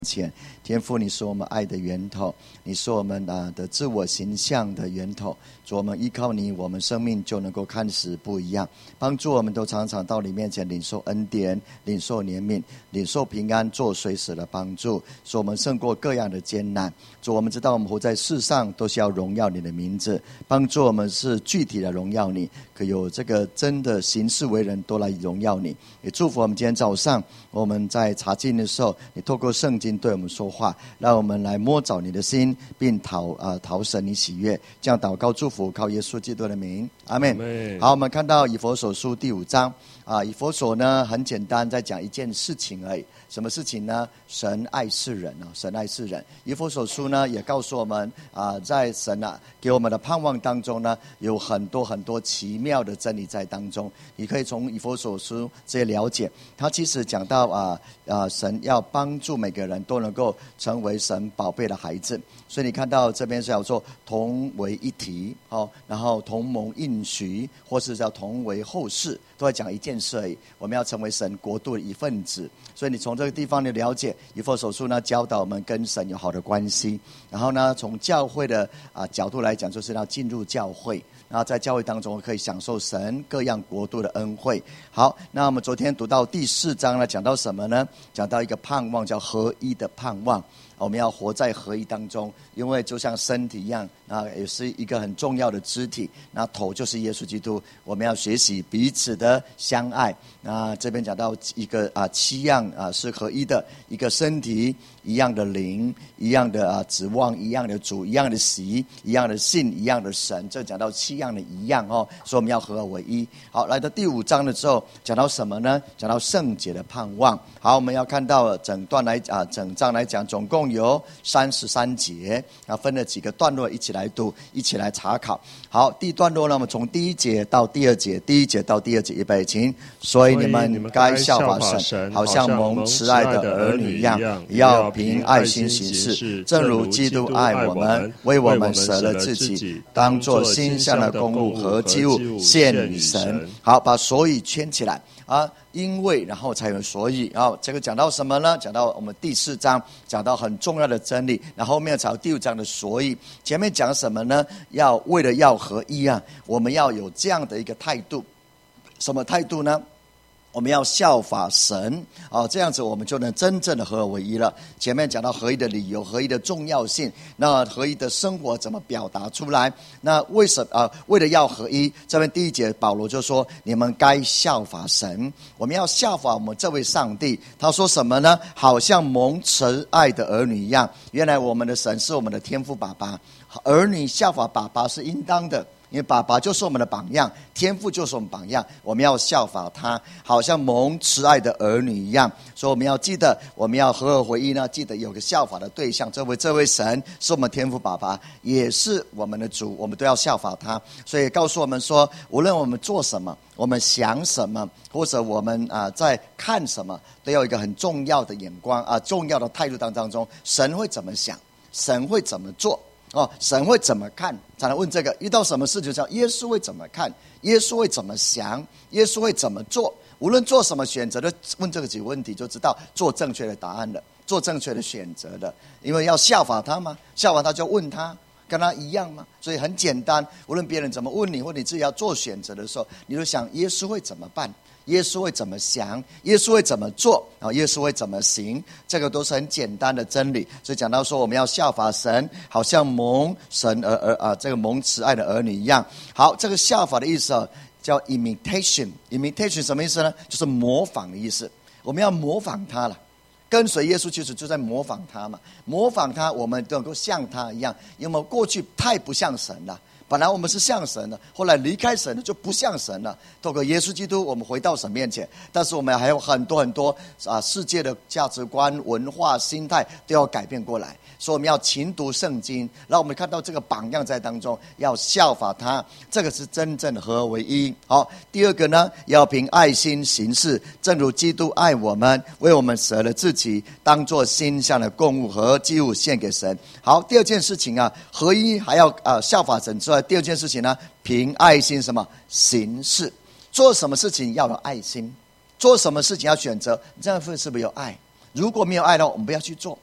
前，天父，你是我们爱的源头，你是我们的自我形象的源头。主，我们依靠你，我们生命就能够看似不一样。帮助我们都常常到你面前领受恩典，领受怜悯，领受平安，做随时的帮助，使我们胜过各样的艰难。主，我们知道我们活在世上都是要荣耀你的名字，帮助我们是具体的荣耀你，可有这个真的行事为人都来荣耀你。也祝福我们今天早上我们在查经的时候，你透过圣经对我们说话，让我们来摸找你的心，并讨神你喜悦。这样祷告祝福，靠耶稣基督的名，阿们。好，我们看到以弗所书第5章以弗所呢很简单，在讲一件事情而已。什么事情呢？神爱世人神爱世人。以弗所书呢也告诉我们在神给我们的盼望当中呢，有很多很多奇妙的真理在当中。你可以从以弗所书这些了解，他其实讲到神要帮助每个人都能够成为神宝贝的孩子。所以你看到这边是叫做同为一体，然后同盟应许，或是叫同为后世，都在讲一件事而已。我们要成为神国度的一份子。所以你从这个地方的了解，以弗所书呢教导我们跟神有好的关系。然后呢，从教会的角度来讲，就是要进入教会，然后在教会当中可以享受神各样国度的恩惠。好，那我们昨天读到第4章呢，讲到什么呢？讲到一个盼望，叫合一的盼望。我们要活在合一当中，因为就像身体一样，也是一个很重要的肢体，那头就是耶稣基督。我们要学习彼此的相爱。那这边讲到一个7样是合一的，一个身体，一样的灵，一样的指望，一样的主，一样的喜，一样的信，一样的神。这讲到7样的一样所以我们要合而为一。好，来到第5章的时候，讲到什么呢？讲到圣洁的盼望。好，我们要看到整章来讲，总共有33节，分了几个段落一起来读，一起来查考。好，第一段落呢，我们从第1节到第2节，第1节到第2节，预备起。所以你们该效法神，好像蒙慈爱的儿女一样，也要凭爱心行事，正如基督爱我们，为我们舍了自己，当作馨香的供物和祭物献与神。好，把所以圈起来因为然后才有所以。这个讲到什么呢？讲到我们第4章讲到很重要的真理，然后后面才有第5章的所以。前面讲什么呢？为了要合一我们要有这样的一个态度。什么态度呢？我们要效法神这样子我们就能真正的合而为一了。前面讲到合一的理由，合一的重要性，那合一的生活怎么表达出来？那为了要合一，这边第1节保罗就说你们该效法神。我们要效法我们这位上帝。他说什么呢？好像蒙慈爱的儿女一样。原来我们的神是我们的天父爸爸，儿女效法爸爸是应当的，因为爸爸就是我们的榜样，天父就是我们榜样，我们要效法他，好像蒙慈爱的儿女一样。所以我们要记得，我们要合而为一呢，记得有个效法的对象，这位神是我们天父爸爸，也是我们的主，我们都要效法他。所以告诉我们说，无论我们做什么，我们想什么，或者我们在看什么，都要有一个很重要的眼光重要的态度当中，神会怎么想，神会怎么做神会怎么看？才能问这个。遇到什么事就叫耶稣会怎么看，耶稣会怎么想，耶稣会怎么做。无论做什么选择的，问这个几个问题就知道做正确的答案了，做正确的选择了。因为要效法他嘛，效法他就问他，跟他一样嘛。所以很简单，无论别人怎么问你，或你自己要做选择的时候，你就想耶稣会怎么办，耶稣会怎么想，耶稣会怎么做，耶稣会怎么行，这个都是很简单的真理。所以讲到说我们要效法神，好像蒙神这个蒙慈爱的儿女一样。好，这个效法的意思叫 imitation 什么意思呢？就是模仿的意思。我们要模仿他了，跟随耶稣其实就在模仿他嘛。模仿他，我们都能够像他一样。因为我们过去太不像神了，本来我们是像神的，后来离开神了就不像神了。透过耶稣基督我们回到神面前，但是我们还有很多很多世界的价值观、文化、心态都要改变过来。所以我们要勤读圣经，让我们看到这个榜样在当中，要效法他，这个是真正的合而为一。好，第二个呢，要凭爱心行事，正如基督爱我们，为我们舍了自己，当作馨香的供物和祭物献给神。好，第二件事情合一还要效法神之外，第二件事情呢，凭爱心什么行事。做什么事情要有爱心，做什么事情要选择这样份是不是有爱。如果没有爱的话，我们不要去做。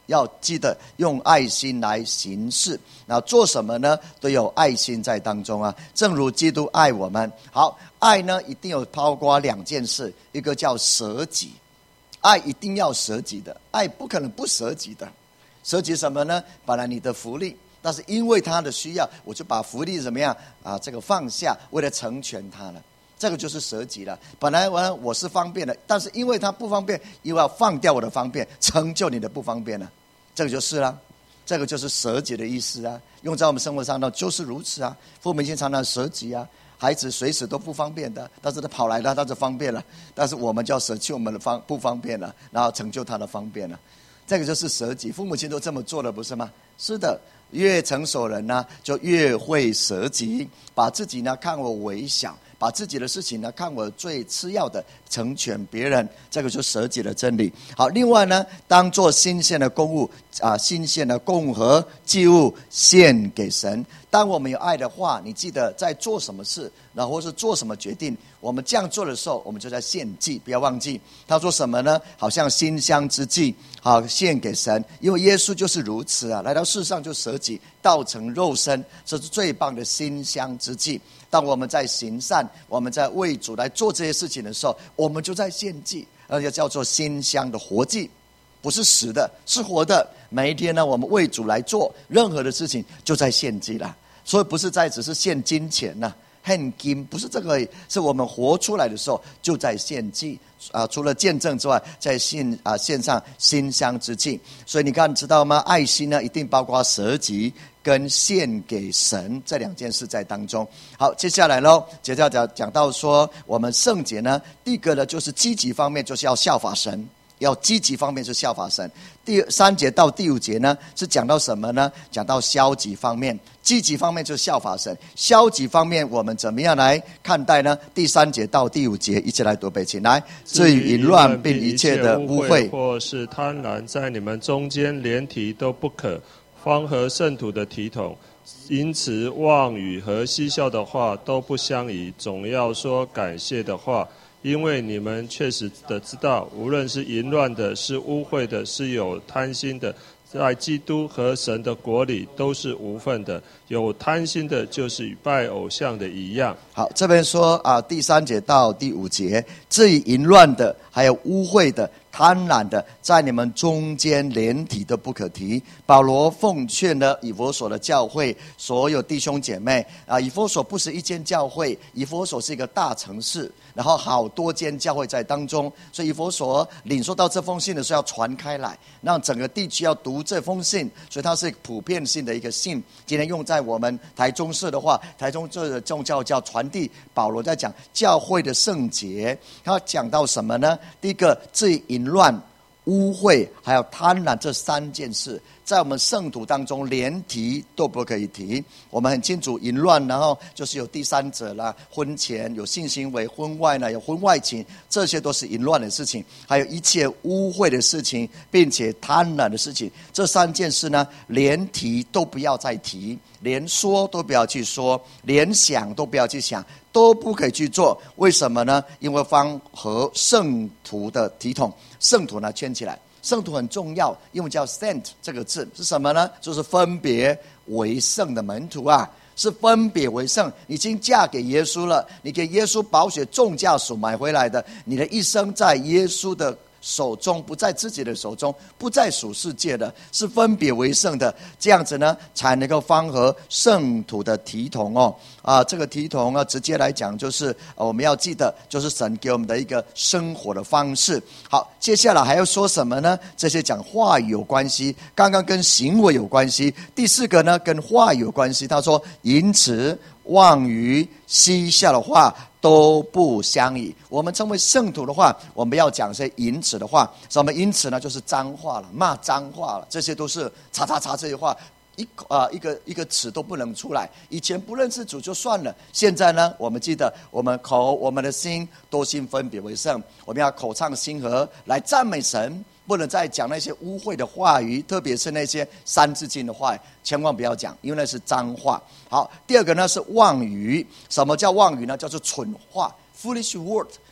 要记得用爱心来行事。那做什么呢？都有爱心在当中啊，正如基督爱我们。好，爱呢一定有包括2件事，一个叫舍己，爱一定要舍己的，爱不可能不舍己的。舍己什么呢？本来你的福利，但是因为他的需要，我就把福利怎么样啊？这个放下，为了成全他了。这个就是舍己了。本来我是方便的，但是因为他不方便，又要放掉我的方便，成就你的不方便了。这个就是了，这个就是舍己的意思啊。用在我们生活上呢，就是如此啊。父母亲常常舍己啊，孩子随时都不方便的，但是他跑来了，他就方便了。但是我们就要舍弃我们的不方便了，然后成就他的方便了。这个就是舍己，父母亲都这么做了，不是吗？是的。越成熟人呢，就越会舍己，把自己呢看为微小，把自己的事情呢看为最次要的，成全别人，这个就是舍己的真理。好，另外呢，当做新鲜的供物新鲜的供和祭物献给神。当我们有爱的话，你记得在做什么事，然后或是做什么决定，我们这样做的时候，我们就在献祭，不要忘记他说什么呢？好像馨香之祭，好献给神。因为耶稣就是如此啊，来到世上就舍己，道成肉身，这是最棒的馨香之祭。当我们在行善，我们在为主来做这些事情的时候，我们就在献祭，而且叫做馨香的活祭，不是死的，是活的。每一天呢，我们为主来做任何的事情，就在献祭了。所以不是只是献金钱呐，献金不是这个而已，是我们活出来的时候就在献祭除了见证之外，在献上馨香之祭。所以你看知道吗？爱心呢一定包括舍己跟献给神这2件事在当中。好，接下来咯，接下来讲到说我们圣洁呢，第一个呢就是积极方面，就是要效法神。要积极方面是效法神。第3节到第5节呢，是讲到什么呢？讲到消极方面。积极方面就是效法神，消极方面我们怎么样来看待呢？第3节到第5节，一起来读背起来。至于淫乱并一切的污秽， 或是贪婪，在你们中间连提都不可，方合圣徒的体统。因此妄语和嬉笑的话都不相宜，总要说感谢的话。因为你们确实的知道，无论是淫乱的，是污秽的，是有贪心的，在基督和神的国里都是无份的。有贪心的，就是与拜偶像的一样。 好，这边说第3节到第5节，至于淫乱的，还有污秽的、贪婪的，在你们中间连提都不可提。保罗奉劝了以弗所的教会所有弟兄姐妹以弗所不是一间教会，以弗所是一个大城市，然后好多间教会在当中，所以以弗所领受到这封信的时候要传开来，让整个地区要读这封信，所以它是普遍性的一个信。今天用在我们台中市的话，台中这个宗教叫传递。保罗在讲教会的圣洁，他讲到什么呢？第一个，至于淫乱、污秽还有贪婪这3件事，在我们圣徒当中连提都不可以提。我们很清楚淫乱，然后就是有第三者啦，婚前有性行为，婚外呢有婚外情，这些都是淫乱的事情，还有一切污秽的事情，并且贪婪的事情。这3件事呢，连提都不要再提，连说都不要去说，连想都不要去想，都不可以去做。为什么呢？因为方合圣徒的体统。圣徒呢圈起来，圣徒很重要，因为叫 saint 这个字是什么呢？就是分别为圣的门徒啊，是分别为圣。你已经嫁给耶稣了，你给耶稣宝血重价所买回来的，你的一生在耶稣的手中，不在自己的手中，不在属世界的，是分别为圣的。这样子呢，才能够方合圣徒的体统哦。这个体统啊，直接来讲就是我们要记得，就是神给我们的一个生活的方式。好，接下来还要说什么呢？这些讲话语有关系，刚刚跟行为有关系。第4个呢，跟话语有关系。他说，淫词、妄语、嬉笑的话都不相宜。我们称为圣徒的话，我们要讲些淫词的话。什么淫词呢？就是脏话了，骂脏话了，这些都是叉叉叉这些话。一个词都不能出来。以前不认识主就算了，现在呢，我们记得我们口、我们的心多心分别为圣，我们要口唱心和来赞美神，不能再讲那些污秽的话语，特别是那些三字经的话语，千万不要讲，因为那是脏话。好，第2个呢是妄语。什么叫妄语呢？叫做蠢话 foolish word，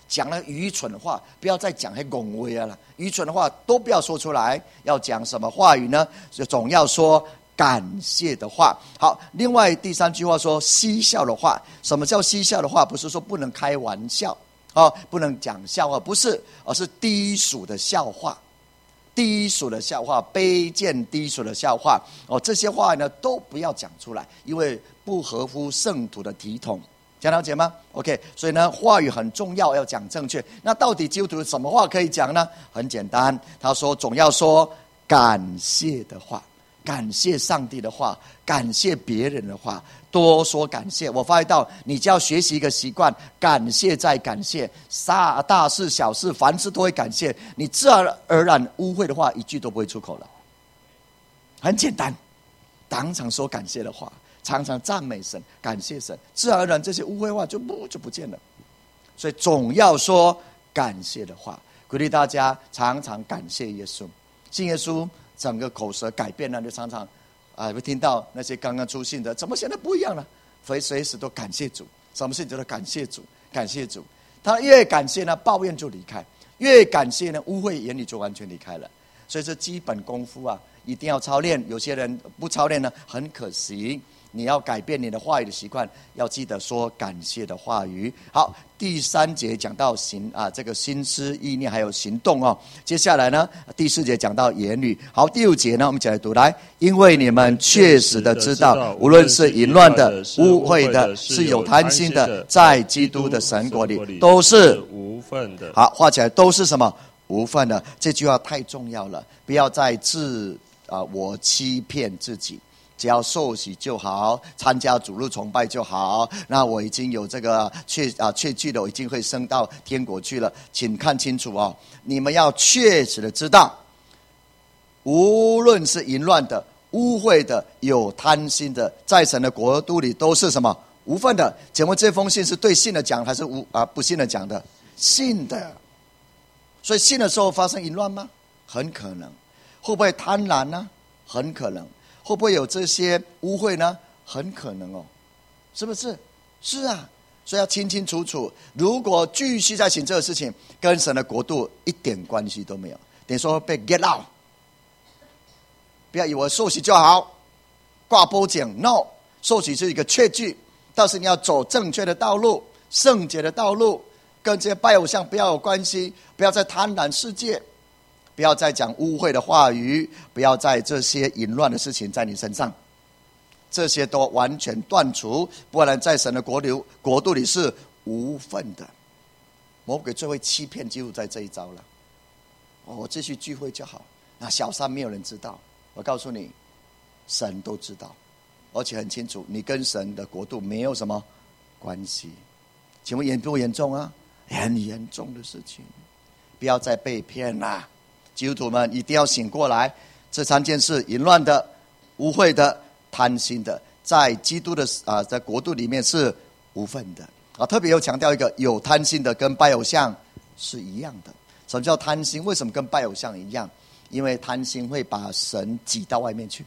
讲了愚蠢的话，不要再讲还恭维了，愚蠢的话都不要说出来。要讲什么话语呢？就总要说感谢的话。好，另外第3句话说嬉笑的话。什么叫嬉笑的话？不是说不能开玩笑不能讲笑话，不是，而是低俗的笑话。低俗的笑话，卑贱低俗的笑话这些话呢都不要讲出来，因为不合乎圣徒的体统。这样了解吗 ？OK， 所以呢，话语很重要，要讲正确。那到底基督徒什么话可以讲呢？很简单，他说总要说感谢的话，感谢上帝的话，感谢别人的话，多说感谢。我发觉到，你就要学习一个习惯，感谢再感谢，大事小事凡事都会感谢。你自然而然污秽的话一句都不会出口了，很简单，当场说感谢的话。常常赞美神，感谢神，自然而然这些污秽话就不见了。所以总要说感谢的话，鼓励大家常常感谢耶稣。信耶稣，整个口舌改变了，就常常会听到那些刚刚出信的，怎么现在不一样了？随时都感谢主，什么事情都感谢主，感谢主。他越感谢呢，抱怨就离开；越感谢呢，污秽言语就完全离开了。所以这基本功夫一定要操练。有些人不操练呢，很可惜。你要改变你的话语的习惯，要记得说感谢的话语。好，第3节讲到这个心思意念还有行动接下来呢，第4节讲到言语。好，第5节呢，我们一起来读来。因为你们确实的知道，无论是淫乱的、污秽的，是有贪心的，在基督的神国里都是无份的。 好，画起来，都是什么？无份的。这句话太重要了，不要再我欺骗自己。只要受洗就好，参加主日崇拜就好。那我已经有这个确据了，我已经会升到天国去了。请看清楚你们要确实的知道，无论是淫乱的、污秽的、有贪心的，在神的国度里都是什么？无份的。请问这封信是对信的讲，还是不信的讲的？信的。所以信的时候发生淫乱吗？很可能。会不会贪婪呢？很可能。会不会有这些污秽呢？很可能是不是？是啊，所以要清清楚楚。如果继续在行这个事情，跟神的国度一点关系都没有，等于说被 get out。不要以为受洗就好，挂波奖 ，no， 受洗是一个确据，但是你要走正确的道路，圣洁的道路，跟这些拜偶像不要有关系，不要再贪婪世界。不要再讲污秽的话语，不要在这些淫乱的事情在你身上，这些都完全断除，不然在神的国度里是无份的。魔鬼最会欺骗基督在这一招了。我继续聚会就好，那小三没有人知道。我告诉你，神都知道，而且很清楚，你跟神的国度没有什么关系。请问严不严重啊？很严重的事情，不要再被骗啦。基督徒们一定要醒过来，这3件事：淫乱的、污秽的、贪心的，在基督的在国度里面是无份的特别又强调一个，有贪心的跟拜偶像是一样的。什么叫贪心？为什么跟拜偶像一样？因为贪心会把神挤到外面去，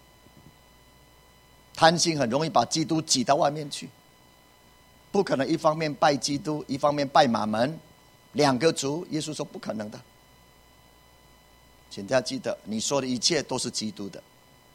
贪心很容易把基督挤到外面去。不可能一方面拜基督，一方面拜马门，2个主。耶稣说不可能的。请大家记得，你说的一切都是基督的，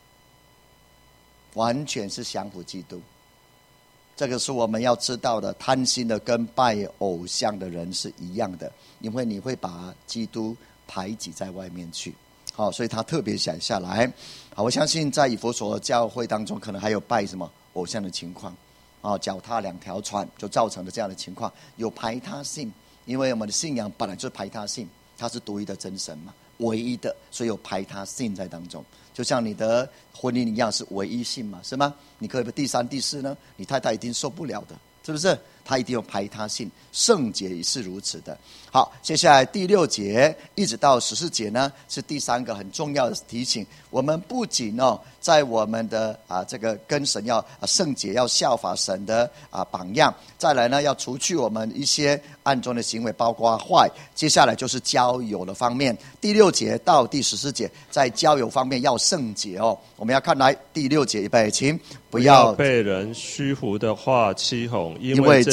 完全是降服基督。这个是我们要知道的。贪心的跟拜偶像的人是一样的，因为你会把基督排挤在外面去。好，所以他特别写下来。好，我相信在以弗所教会当中，可能还有拜什么偶像的情况脚踏2条船就造成了这样的情况，有排他性。因为我们的信仰本来就是排他性，它是独一的真神嘛，唯一的，所以有排他性在当中。就像你的婚姻一样，是唯一性嘛，是吗？你可以第3、第4呢？你太太一定受不了的，是不是？他一定有排他性，圣洁也是如此的。好，接下来第6节一直到14节呢，是第3个很重要的提醒。我们不仅在我们的这个跟神要圣洁，要效法神的榜样，再来呢要除去我们一些暗中的行为，包括坏。接下来就是交友的方面，第6节到第14节，在交友方面要圣洁我们要看来第6节，预备，请不要被人虚浮的话欺哄， 因为这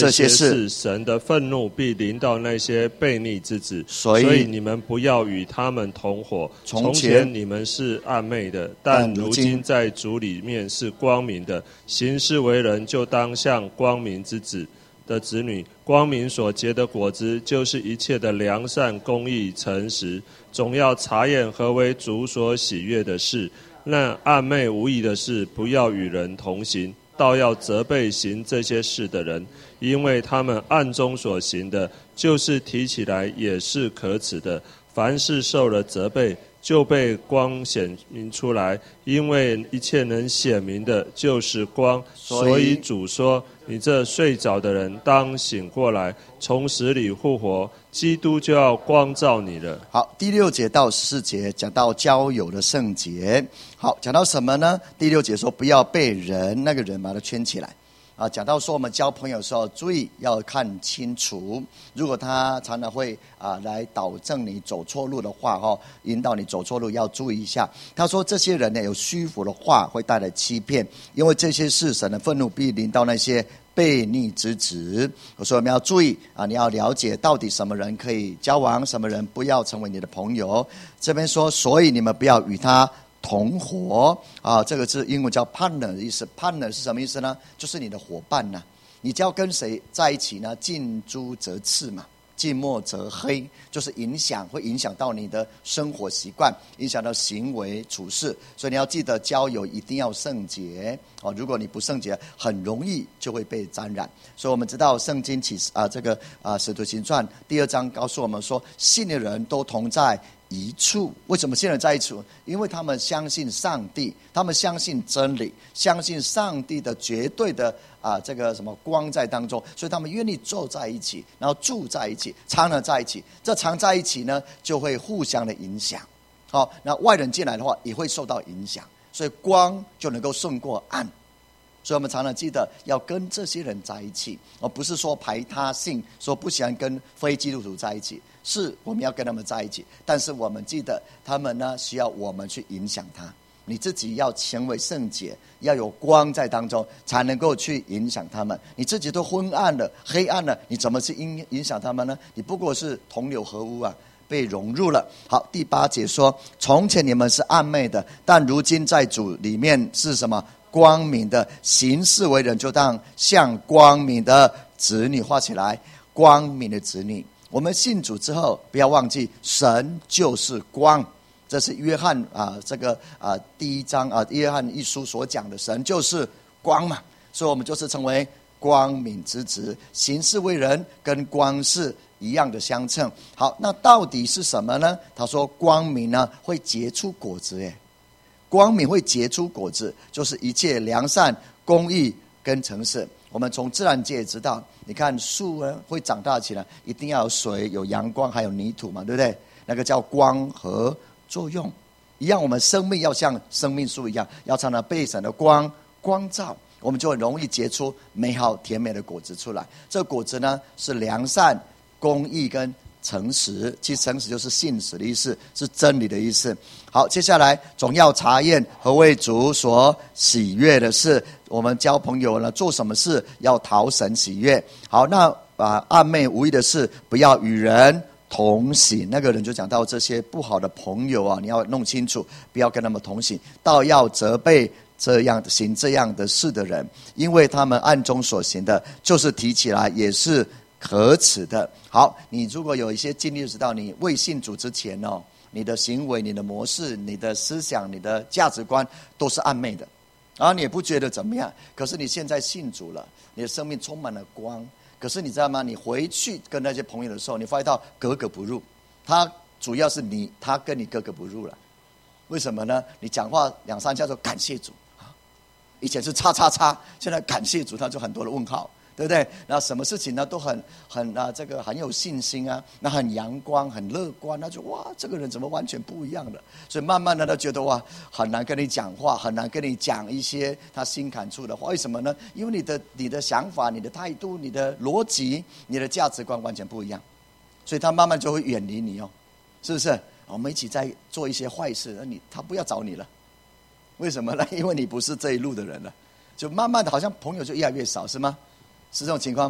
这些事， 神的愤怒必临到那些悖逆之子。 所以你们不要与他们同伙。 从前你们是暗昧的，但如今在主里面是光明的。行事为人，就当像光明之子的子女。光明所结的果子，就是一切的良善、公义、诚实。总要查验何为主所喜悦的事。那暗昧无益的事，不要与人同行，倒要责备行这些事的人，因为他们暗中所行的，就是提起来也是可耻的。凡是受了责备，就被光显明出来，因为一切能显明的，就是光。所以主说：你这睡着的人，当醒过来，从死里复活，基督就要光照你了。 好，第6节到14节讲到交友的圣洁。好，讲到什么呢？第6节说不要被那个人把它圈起来。讲到说我们交朋友的时候，注意要看清楚。如果他常常会来导正你走错路的话，引导你走错路，要注意一下。他说这些人呢，有虚浮的话会带来欺骗，因为这些事神的愤怒必临到那些悖逆之子。所以我们要注意你要了解到底什么人可以交往，什么人不要成为你的朋友。这边说，所以你们不要与他同伙这个是英文叫 partner 的意思。 partner 是什么意思呢？就是你的伙伴呢。你只要跟谁在一起呢？近朱则赤嘛，近墨则黑，就是会影响到你的生活习惯，影响到行为处事。所以你要记得交友一定要圣洁如果你不圣洁，很容易就会被沾染。所以我们知道圣经使徒行传第2章告诉我们说，信的人都同在一处。为什么信人在一处？因为他们相信上帝，他们相信真理，相信上帝的绝对的这个什么光在当中，所以他们愿意坐在一起，然后住在一起，常常在一起。这常在一起呢，就会互相的影响。那外人进来的话，也会受到影响，所以光就能够胜过暗。所以我们常常记得要跟这些人在一起，而不是说排他性，说不喜欢跟非基督徒在一起。是我们要跟他们在一起，但是我们记得他们呢，需要我们去影响他。你自己要成为圣洁，要有光在当中，才能够去影响他们。你自己都昏暗了、黑暗了，你怎么去影响他们呢？你不过是同流合污被融入了。好，第8节说，从前你们是暗昧的，但如今在主里面是什么？光明的。行事为人，就当像光明的子女。画起来，光明的子女。我们信主之后，不要忘记神就是光。这是约翰第1章约翰1书所讲的，神就是光嘛，所以我们就是成为光明之子。行事为人跟光是一样的相称。好，那到底是什么呢？他说光明呢会结出果子。光明会结出果子，就是一切良善、公义跟诚实。我们从自然界也知道，你看树呢会长大起来，一定要有水、有阳光，还有泥土嘛，对不对？那个叫光合作用。一样，我们生命要像生命树一样，要常常被神的光照，我们就很容易结出美好甜美的果子出来。这个果子呢是良善、公义跟诚实。其实诚实就是信实的意思，是真理的意思。好，接下来总要查验何为主所喜悦的事。我们交朋友呢，做什么事要讨神喜悦。好，那暗昧无益的事，不要与人同行。那个人就讲到这些不好的朋友你要弄清楚，不要跟他们同行，倒要责备行这样的事的人，因为他们暗中所行的，就是提起来也是可耻的。好，你如果有一些经历，就知道你未信主之前你的行为、你的模式、你的思想、你的价值观都是暗昧的，然后你也不觉得怎么样。可是你现在信主了，你的生命充满了光。可是你知道吗？你回去跟那些朋友的时候，你发现到格格不入。他主要是他跟你格格不入了。为什么呢？你讲话2、3下说感谢主以前是叉叉叉，现在感谢主，他就很多的问号，对不对？那什么事情呢都很有信心那很阳光、很乐观，那就哇，这个人怎么完全不一样了？所以慢慢的他觉得哇，很难跟你讲话，很难跟你讲一些他心坎处的话。为什么呢？因为你的想法、你的态度、你的逻辑、你的价值观完全不一样，所以他慢慢就会远离你是不是？我们一起在做一些坏事，他不要找你了。为什么呢？因为你不是这一路的人了，就慢慢的好像朋友就越来越少，是吗？是这种情况吗？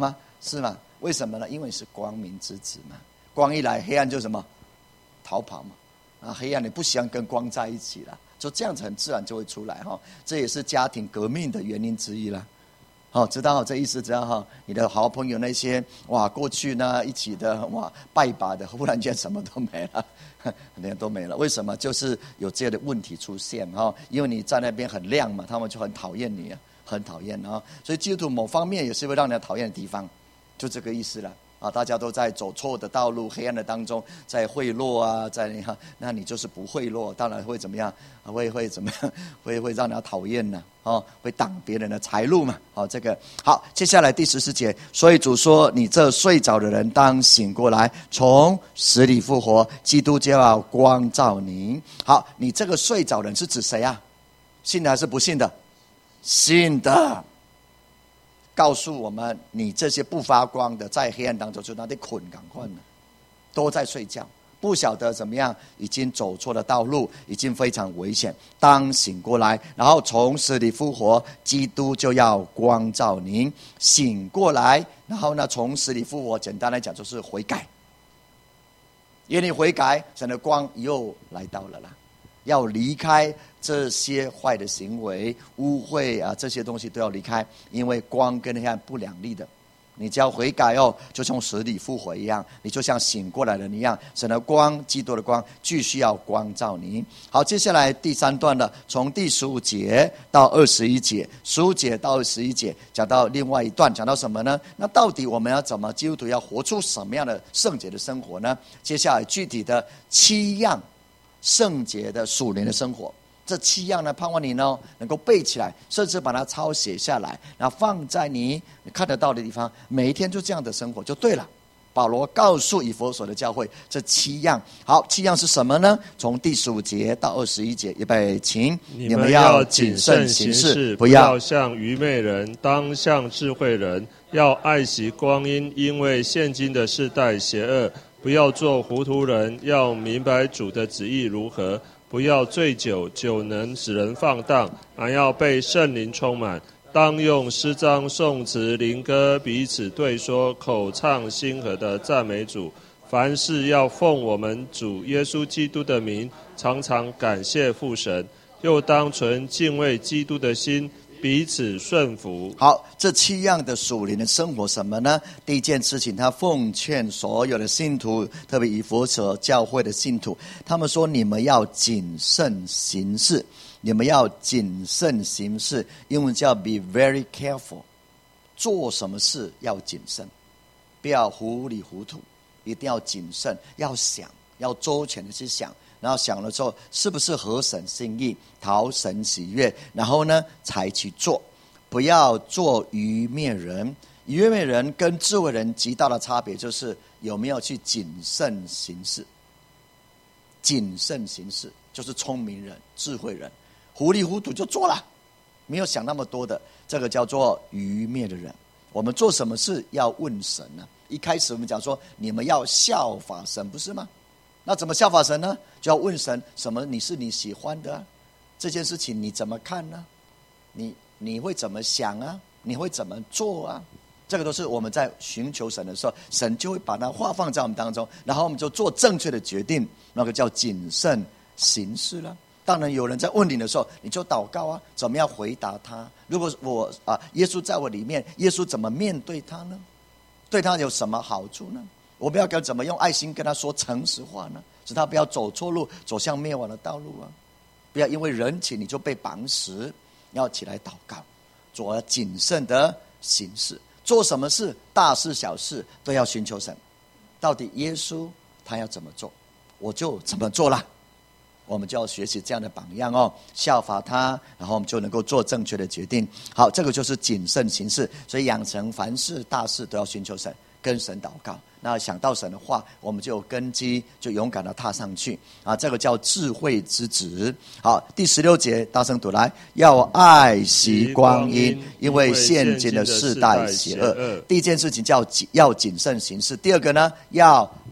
是吗？为什么呢？因为是光明之子嘛，光一来，黑暗就什么逃跑嘛。黑暗你不想跟光在一起了，就这样子很自然就会出来哈。这也是家庭革命的原因之一啦。好，知道这意思，知道哈？你的好朋友那些哇，过去呢一起的哇拜把的，忽然间什么都没了，连都没了。为什么？就是有这样的问题出现哈。因为你在那边很亮嘛，他们就很讨厌你，很讨厌啊。所以基督徒某方面也是会让人讨厌的地方，就这个意思了。大家都在走错的道路，黑暗的当中，在贿赂啊，那你就是不贿赂，当然会怎么样？会怎么样？会让人讨厌呢？会挡别人的财路嘛？这个好。接下来第14节，所以主说：“你这睡着的人，当醒过来，从死里复活，基督就要光照你。”好，你这个睡着的人是指谁啊？信的还是不信的？信的。告诉我们，你这些不发光的，在黑暗当中就那得捆赶快了，都在睡觉，不晓得怎么样，已经走错了道路，已经非常危险，当醒过来，然后从死里复活，基督就要光照您。醒过来，然后呢，从死里复活，简单来讲就是悔改，因为你悔改，神的光又来到了啦。要离开这些坏的行为、污秽啊，这些东西都要离开，因为光跟黑暗不两立的。你只要悔改就从死里复活一样，你就像醒过来的人一样，神的光、基督的光继续要光照你。好，接下来第3段了，从第15节到21节，15节到21节讲到另外一段，讲到什么呢？那到底我们要怎么，基督徒要活出什么样的圣洁的生活呢？接下来具体的7样圣洁的属灵的生活，这7样呢，盼望你呢能够背起来，甚至把它抄写下来，然后放在你看得到的地方，每一天就这样的生活就对了。保罗告诉以弗所的教会这7样。好，7样是什么呢？从第15节到21节，预备，请。 你们要谨慎行事，不要像愚昧人，当像智慧人，要爱惜光阴，因为现今的世代邪恶。不要做糊涂人，要明白主的旨意如何。不要醉酒，酒能使人放荡，而要被圣灵充满。当用诗章、颂词、灵歌彼此对说，口唱心和的赞美主。凡事要奉我们主耶稣基督的名，常常感谢父神。又当存敬畏基督的心，彼此顺服。 好，这7样的属灵的生活什么呢？第一件事情，他奉劝所有的信徒，特别以弗所教会的信徒，他们说：你们要谨慎行事，你们要谨慎行事，英文叫 be very careful。做什么事要谨慎，不要糊里糊涂，一定要谨慎，要想，要周全的去想。然后想了之后，是不是合神心意、讨神喜悦，然后呢才去做。不要做愚昧人。愚昧人跟智慧人极大的差别就是有没有去谨慎行事。谨慎行事就是聪明人、智慧人，糊里糊涂就做了，没有想那么多的，这个叫做愚昧的人。我们做什么事要问神呢？一开始我们讲说，你们要效法神，不是吗？那怎么效法神呢？就要问神，什么你是你喜欢的这件事情你怎么看呢？你会怎么想啊？你会怎么做啊？这个都是我们在寻求神的时候，神就会把它化放在我们当中，然后我们就做正确的决定，那个叫谨慎行事了。当然有人在问你的时候，你就祷告啊，怎么样回答他？如果我耶稣在我里面，耶稣怎么面对他呢？对他有什么好处呢？我们要怎么用爱心跟他说诚实话呢？使他不要走错路，走向灭亡的道路啊！不要因为人情你就被绑死，要起来祷告，做谨慎的行事。做什么事，大事小事都要寻求神。到底耶稣他要怎么做，我就怎么做啦。我们就要学习这样的榜样效法他，然后我们就能够做正确的决定。好，这个就是谨慎行事。所以养成凡事大事都要寻求神，跟神祷告。那想到神的话，我们就有根基，就勇敢的踏上去这个叫智慧之子。好，第16节大声读来，要爱惜光阴，因为现今的世代邪恶。第一件事情叫要谨慎行事，第二个呢，要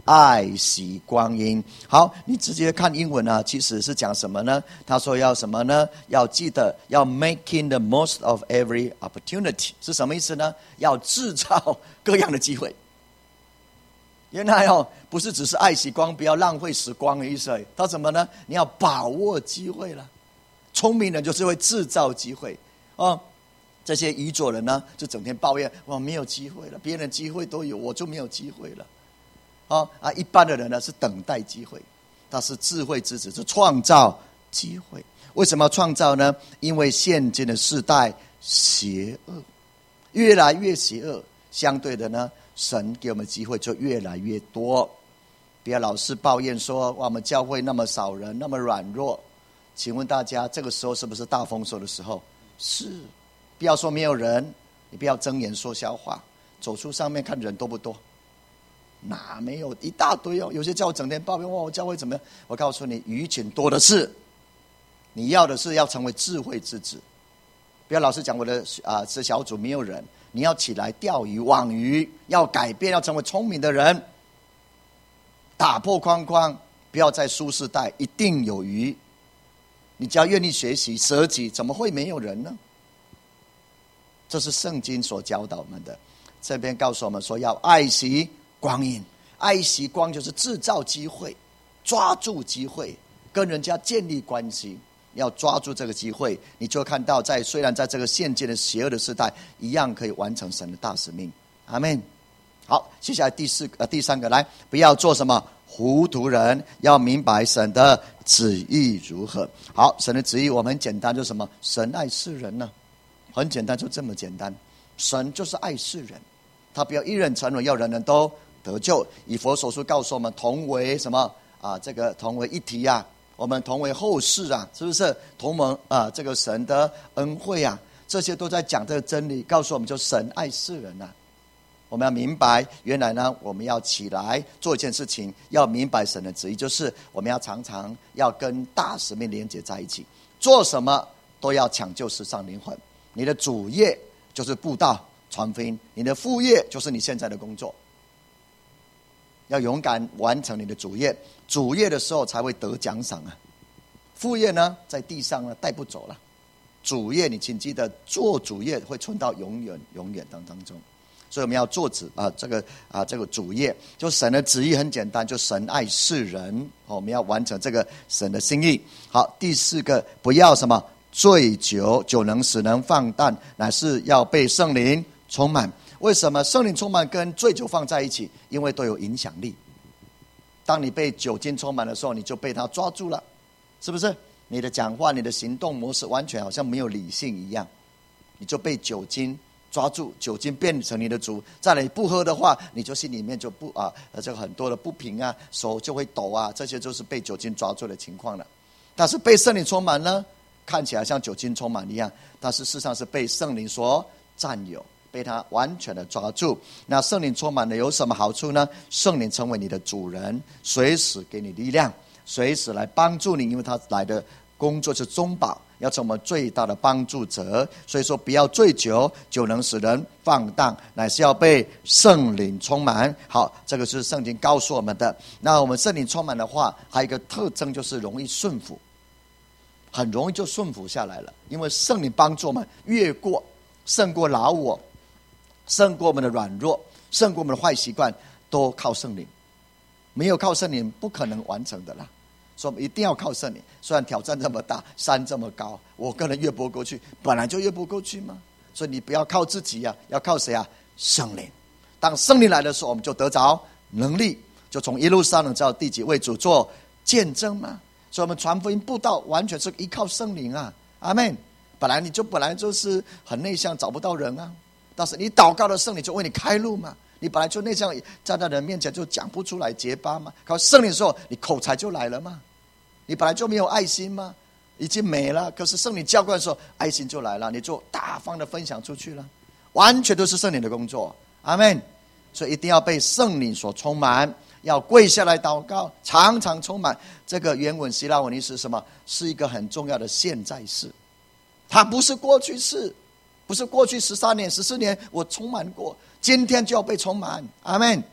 爱惜光阴。好，你直接看英文啊，其实是讲什么呢？他说要什么呢？要记得要 making the most of every opportunity， 是什么意思呢？要制造各样的机会。原来不是只是爱惜光，不要浪费时光的意思而已。他什么呢？你要把握机会了。聪明人就是会制造机会这些愚拙人呢，就整天抱怨哇没有机会了，别人机会都有，我就没有机会了。一般的人呢是等待机会，他是智慧之子，是创造机会。为什么要创造呢？因为现今的世代邪恶，越来越邪恶，相对的呢，神给我们机会就越来越多。不要老是抱怨说哇我们教会那么少人，那么软弱。请问大家，这个时候是不是大丰收的时候？是。不要说没有人，你不要睁眼说瞎话。走出上面看人多不多？哪没有一大堆有些教会整天抱怨哇我教会怎么样？我告诉你，鱼群多的是。你要的是要成为智慧之子。不要老是讲我的这小组没有人，你要起来钓鱼网鱼，要改变，要成为聪明的人，打破框框，不要在舒适带，一定有鱼。你只要愿意学习舍己，怎么会没有人呢？这是圣经所教导我们的。这边告诉我们说要爱惜光阴，爱惜光就是制造机会，抓住机会，跟人家建立关系。要抓住这个机会，你就看到虽然在这个现今的邪恶的时代，一样可以完成神的大使命。阿们。好，接下来第三个，来，不要做什么糊涂人，要明白神的旨意如何。好，神的旨意我们很简单，就是什么？神爱世人呢，很简单，就这么简单。神就是爱世人，他不要一人沉沦，要人人都得救。以弗所书告诉我们，同为什么这个同为一体啊，我们同为后世啊，是不是？同盟这个神的恩惠啊，这些都在讲这个真理，告诉我们就神爱世人啊。我们要明白，原来呢，我们要起来做一件事情，要明白神的旨意，就是我们要常常要跟大使命连接在一起，做什么都要抢救世上灵魂。你的主业就是布道传福音，你的副业就是你现在的工作。要勇敢完成你的主业，主业的时候才会得奖赏啊。副业呢，在地上呢带不走了，主业你请记得，做主业会存到永远当中。所以我们要做这个主业，就神的旨意很简单，就神爱世人，我们要完成这个神的心意。好，第四个，不要什么醉酒，酒能使人放荡，乃是要被圣灵充满。为什么圣灵充满跟醉酒放在一起？因为都有影响力。当你被酒精充满的时候，你就被它抓住了，是不是？你的讲话，你的行动模式完全好像没有理性一样，你就被酒精抓住，酒精变成你的主。再来你不喝的话，你就心里面就这个很多的不平啊，手就会抖啊，这些就是被酒精抓住的情况了。但是被圣灵充满呢，看起来像酒精充满一样，但是事实上是被圣灵所占有，被他完全的抓住。那圣灵充满了有什么好处呢？圣灵成为你的主人，随时给你力量，随时来帮助你，因为他来的工作是中保，要成为我们最大的帮助者。所以说不要醉酒，酒能使人放荡，乃是要被圣灵充满。好，这个是圣经告诉我们的。那我们圣灵充满的话，还有一个特征就是容易顺服，很容易就顺服下来了。因为圣灵帮助我们胜过老我，胜过我们的软弱，胜过我们的坏习惯，都靠圣灵。没有靠圣灵不可能完成的啦。所以我们一定要靠圣灵。虽然挑战这么大，山这么高，我个人越不过去，本来就越不过去嘛。所以你不要靠自己啊，要靠谁啊？圣灵。当圣灵来的时候，我们就得着能力，就从耶路撒冷到地极为主做见证嘛。所以我们传福音布道完全是依靠圣灵啊。阿们。本来就是很内向，找不到人啊。但是你祷告的圣灵就为你开路嘛。你本来就内向，站在人面前就讲不出来结巴嘛。靠圣灵的时候，你口才就来了嘛。你本来就没有爱心嘛，已经没了。可是圣灵浇灌的时候，爱心就来了，你就大方的分享出去了。完全都是圣灵的工作。阿们。所以一定要被圣灵所充满，要跪下来祷告，常常充满。这个原文希腊文意思是什么？是一个很重要的现在式，它不是过去式，不是过去13年、14年我充满过，今天就要被充满。阿们。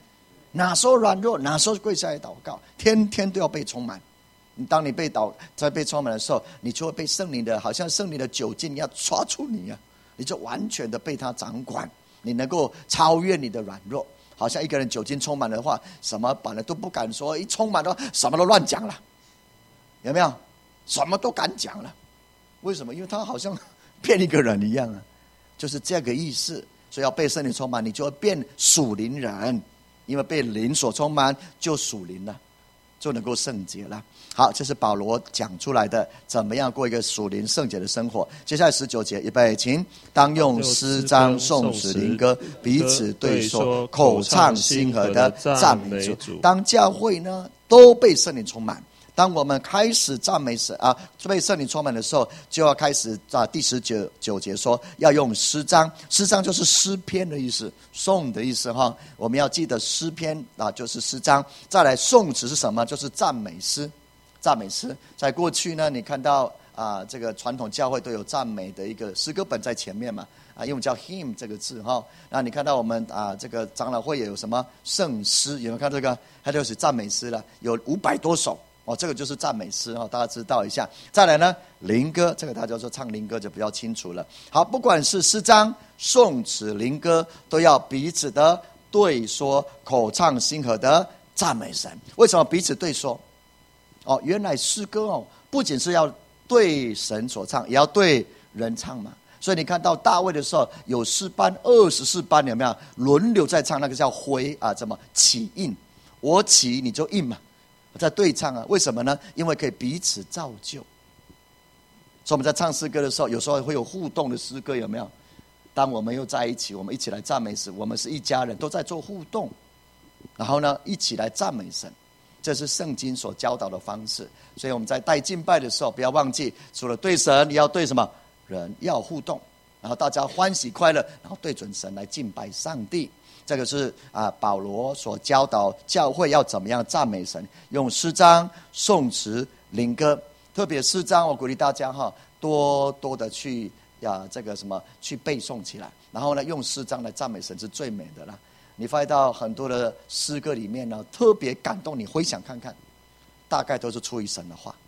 哪时候软弱，哪时候跪下来祷告，天天都要被充满。当你在被充满的时候，你就会被圣灵的，好像圣灵的酒精要抓住你啊，你就完全的被他掌管，你能够超越你的软弱。好像一个人酒精充满的话，什么本来都不敢说，一充满的话，什么都乱讲了，有没有？什么都敢讲了，为什么？因为他好像骗一个人一样啊，就是这个意思。所以要被圣灵充满，你就会变属灵人，因为被灵所充满，就属灵了，就能够圣洁了。好，这是保罗讲出来的，怎么样过一个属灵圣洁的生活。接下来19节，预备，请当用诗章、颂词、灵歌彼此对说，口唱心和的赞美主。当教会呢都被圣灵充满，当我们开始赞美神啊，被圣灵充满的时候，就要开始第19节说要用诗章，诗章就是诗篇的意思，颂的意思哈。我们要记得诗篇啊，就是诗章。再来颂词是什么？就是赞美诗。赞美诗在过去呢，你看到这个传统教会都有赞美的一个诗歌本在前面嘛，因为叫 hymn 这个字哈。那你看到我们这个长老会也有什么圣诗，有没有看这个？它就是赞美诗了，有500多首。这个就是赞美诗，大家知道一下。再来呢，灵歌，这个大家说唱灵歌就比较清楚了。好，不管是诗章、颂词、灵歌，都要彼此的对说，口唱心和的赞美神。为什么彼此对说？原来诗歌不仅是要对神所唱，也要对人唱嘛。所以你看到大卫的时候，有诗班24班，有没有轮流在唱？那个叫回怎么起应？我起你就应嘛。在对唱啊，为什么呢？因为可以彼此造就。所以我们在唱诗歌的时候，有时候会有互动的诗歌，有没有？当我们又在一起，我们一起来赞美时，我们是一家人，都在做互动，然后呢，一起来赞美神。这是圣经所教导的方式。所以我们在带敬拜的时候，不要忘记，除了对神，你要对什么人？要互动，然后大家欢喜快乐，然后对准神来敬拜上帝。这个是保罗所教导教会要怎么样赞美神，用诗章、颂词、灵歌。特别诗章，我鼓励大家多多的去这个什么去背诵起来，然后呢，用诗章来赞美神是最美的啦。你发现到很多的诗歌里面呢，特别感动你，回想看看，大概都是出于神的话，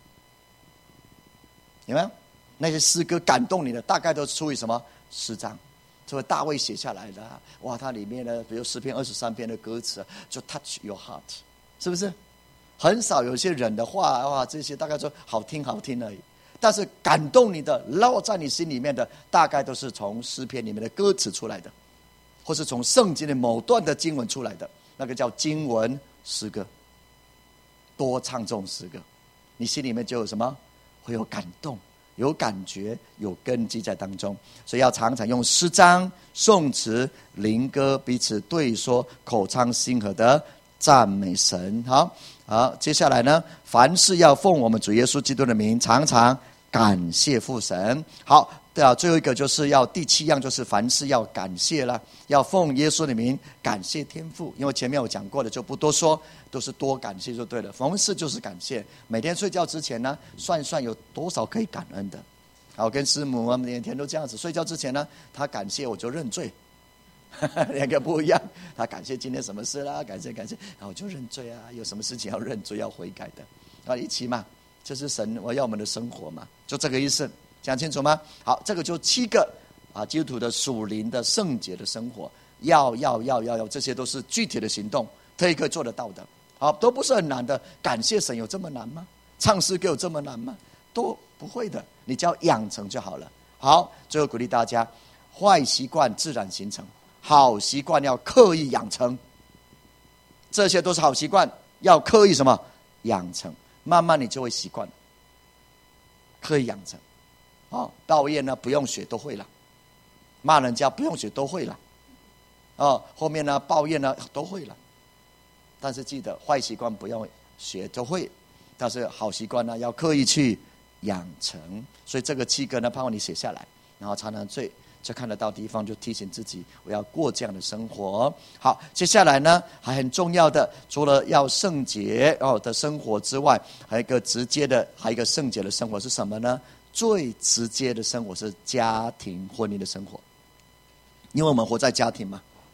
有没有？那些诗歌感动你的，大概都是出于什么诗章？这是大卫写下来的哇，它里面呢，比如诗篇23篇的歌词就 touch your heart， 是不是？很少有些人的话哇，这些大概说好听好听而已，但是感动你的，烙在你心里面的，大概都是从诗篇里面的歌词出来的，或是从圣经的某段的经文出来的，那个叫经文诗歌。多唱这种诗歌，你心里面就有什么？会有感动，有感觉，有根基在当中。所以要常常用诗章、颂词、灵歌彼此对说，口唱心和的赞美神。好，接下来呢，凡事要奉我们主耶稣基督的名，常常感谢父神。好，最后一个就是要第7样，就是凡事要感谢了，要奉耶稣的名感谢天父。因为前面我讲过的就不多说，都是多感谢就对了。逢事就是感谢，每天睡觉之前呢，算一算有多少可以感恩的。我跟师母每天都这样子，睡觉之前呢，他感谢我就认罪。两个不一样，他感谢今天什么事啦，感谢，然后我就认罪啊，有什么事情要认罪要悔改的一起嘛，这是神我要我们的生活嘛，就这个意思，讲清楚吗？好，这个就7个基督徒的属灵的圣洁的生活，要，这些都是具体的行动，可以做得到的。好，都不是很难的。感谢神有这么难吗？唱诗歌有这么难吗？都不会的，你只要养成就好了。好，最后鼓励大家，坏习惯自然形成，好习惯要刻意养成，这些都是好习惯，要刻意什么养成，慢慢你就会习惯，刻意养成。抱怨呢不用学都会了，骂人家不用学都会了，后面呢抱怨呢都会了。但是记得坏习惯不用学就会，但是好习惯呢要刻意去养成。所以这个7个呢，盼望你写下来，然后常常就看得到地方，就提醒自己我要过这样的生活。好，接下来呢还很重要的，除了要圣洁的生活之外，还有一个直接的，还有一个圣洁的生活是什么呢？最直接的生活是家庭婚姻的生活，因为我们活在家庭嘛，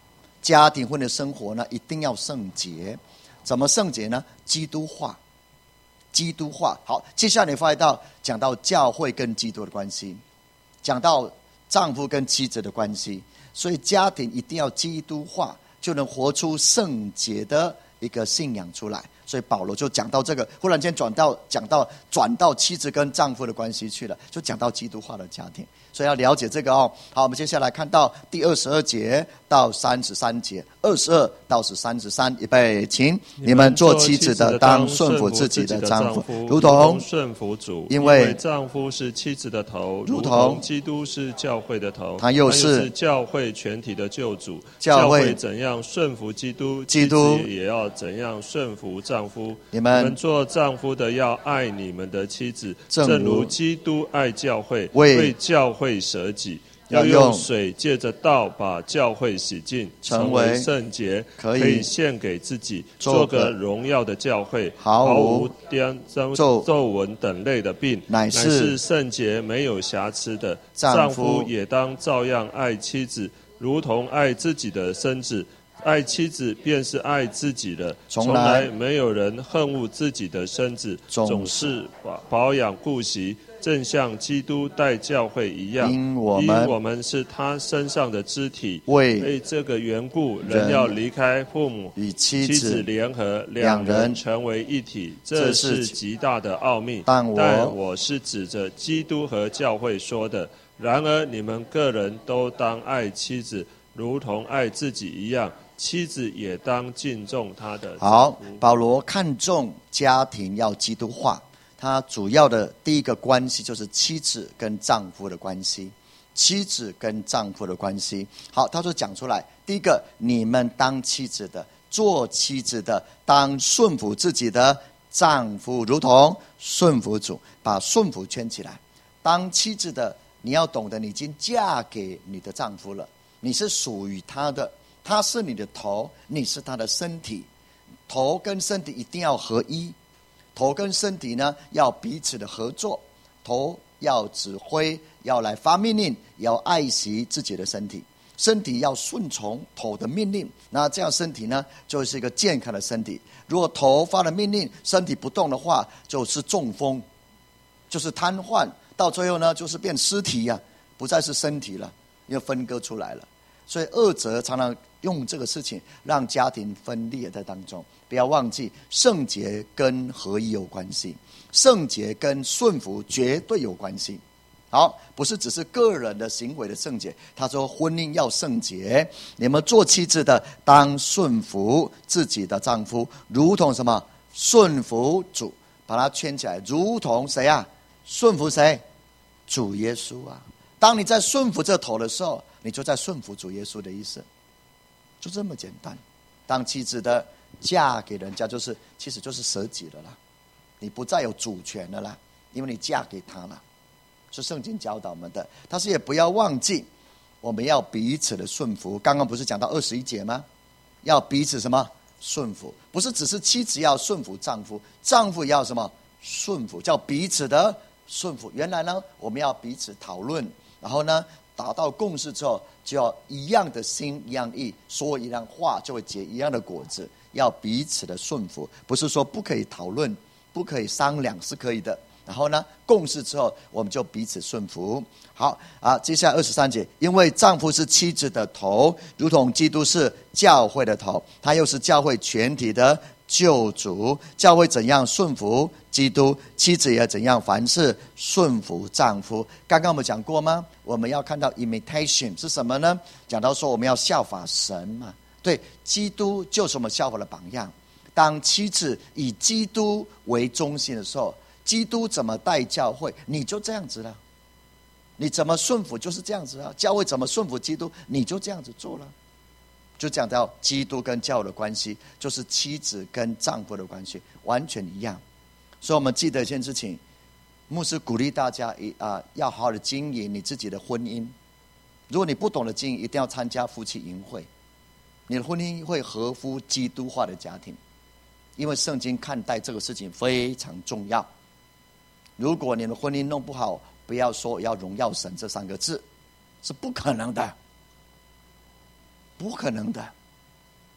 家庭婚姻的生活呢，一定要圣洁。怎么圣洁呢？基督化。基督化。好，接下来你发现到讲到教会跟基督的关系，讲到丈夫跟妻子的关系，所以家庭一定要基督化，就能活出圣洁的一个信仰出来。所以保罗就讲到这个，忽然间转到妻子跟丈夫的关系去了，就讲到基督化的家庭。所以要了解这个哦。好，我们接下来看到第22节到33节，22到33，预备，请。你们做妻子的当顺服自己的丈夫，如同顺服主， 因为丈夫是妻子的头， 如同基督是教会的头， 他又是教会全体的救主。 教会怎样顺服基督， 基督也要怎样顺服丈夫。 你们做丈夫的要爱你们的妻子， 正如基督爱教会， 为教会舍己， 要用水借着道把教会洗净，成为圣洁， 可以献给自己，做个荣耀的教会， 毫无皱纹等类的病， 乃是圣洁没有瑕疵的。 丈夫也当照样爱妻子，如同爱自己的身子。爱妻子便是爱自己的，从来没有人恨恶自己的身子，总是保养顾惜，正像基督待教会一样。因我们是他身上的肢体，为这个缘故，人要离开父母， 与妻子联合，两人成为一体，这是极大的奥秘。但我是指着基督和教会说的。然而你们个人都当爱妻子，如同爱自己一样。妻子也当敬重他的丈夫。 好，保罗看重家庭要基督化，他主要的第一个关系就是妻子跟丈夫的关系。妻子跟丈夫的关系，好，他就讲出来。第一个，你们当妻子的，做妻子的，当顺服自己的丈夫，如同顺服主，把顺服圈起来。当妻子的，你要懂得，你已经嫁给你的丈夫了，你是属于他的。他是你的头，你是他的身体。头跟身体一定要合一，头跟身体呢要彼此的合作。头要指挥，要来发命令，要爱惜自己的身体。身体要顺从头的命令，那这样身体呢就是一个健康的身体。如果头发的命令，身体不动的话，就是中风，就是瘫痪，到最后呢就是变尸体呀，不再是身体了，因为分割出来了。所以二者常常用这个事情让家庭分裂在当中。不要忘记，圣洁跟合一有关系，圣洁跟顺服绝对有关系。好，不是只是个人的行为的圣洁，他说婚姻要圣洁。你们做妻子的当顺服自己的丈夫，如同什么？顺服主，把它圈起来，如同谁啊？顺服谁？主耶稣啊。当你在顺服这头的时候，你就在顺服主耶稣的意思，就这么简单。当妻子的嫁给人家，其实就是舍己了啦，你不再有主权了啦，因为你嫁给他了，是圣经教导我们的。但是也不要忘记，我们要彼此的顺服。刚刚不是讲到21节吗？要彼此什么顺服？不是只是妻子要顺服丈夫，丈夫也要什么顺服，叫彼此的顺服。原来呢，我们要彼此讨论，然后呢达到共识之后，就要一样的心一样意，说一样话就会结一样的果子。要彼此的顺服，不是说不可以讨论，不可以商量，是可以的。然后呢，共识之后，我们就彼此顺服。好啊，接下来23节，因为丈夫是妻子的头，如同基督是教会的头，他又是教会全体的救主。教会怎样顺服基督，妻子也怎样凡事顺服丈夫。刚刚我们讲过吗？我们要看到 imitation 是什么呢？讲到说我们要效法神嘛。对，基督就是我们效法的榜样。当妻子以基督为中心的时候，基督怎么带教会，你就这样子了。你怎么顺服就是这样子了。教会怎么顺服基督，你就这样子做了。就讲到基督跟教会的关系，就是妻子跟丈夫的关系完全一样。所以我们记得一件事情，牧师鼓励大家要好好的经营你自己的婚姻。如果你不懂得经营，一定要参加夫妻营会。你的婚姻会合乎基督化的家庭，因为圣经看待这个事情非常重要。如果你的婚姻弄不好，不要说要荣耀神这3个字，是不可能的，不可能的。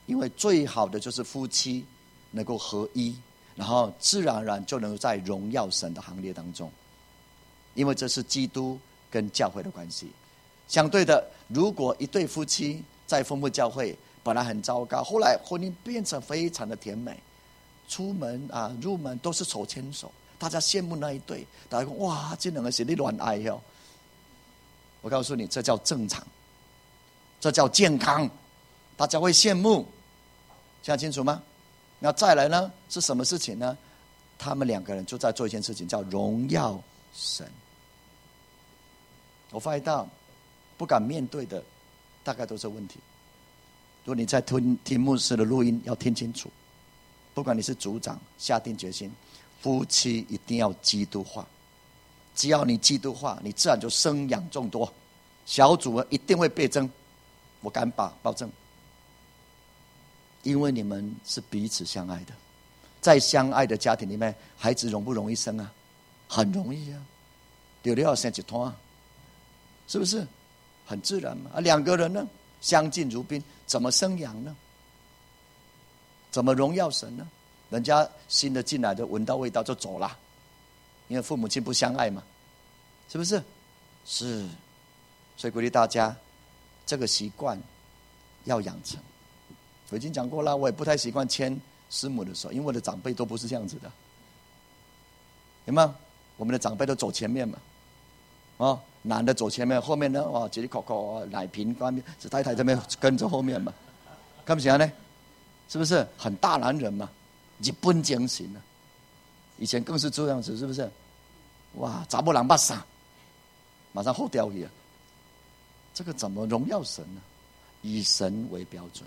因为最好的就是夫妻能够合一，然后自然而然就能够在荣耀神的行列当中，因为这是基督跟教会的关系。相对的，如果一对夫妻在丰富教会本来很糟糕，后来婚姻变成非常的甜美，出门入门都是手牵手，大家羡慕那一对，大家说哇，这两个是你恋爱哟。我告诉你，这叫正常，这叫健康，大家会羡慕，现在清楚吗？那再来呢，是什么事情呢？他们两个人就在做一件事情，叫荣耀神。我发现到不敢面对的大概都是问题。如果你在听牧师的录音，要听清楚，不管你是组长，下定决心，夫妻一定要基督化。只要你基督化，你自然就生养众多，小组一定会倍增，我敢保证。因为你们是彼此相爱的，在相爱的家庭里面，孩子容不容易生啊？很容易啊，有的要生一团，是不是？很自然嘛。两个人呢，相敬如宾，怎么生养呢？怎么荣耀神呢？人家新的进来的闻到味道就走了，因为父母亲不相爱嘛，是不是？是，所以鼓励大家，这个习惯要养成。我已经讲过了，我也不太习惯牵师母的手，因为我的长辈都不是这样子的，有没有？我们的长辈都走前面嘛，男的走前面，后面呢，叽里口口奶瓶外面，是太太这边跟着后面嘛，看不起来呢？是不是很大男人嘛？日本精神啊，以前更是这样子，是不是？哇，查某人捌啥，马上后掉去啊！这个怎么荣耀神呢？以神为标准。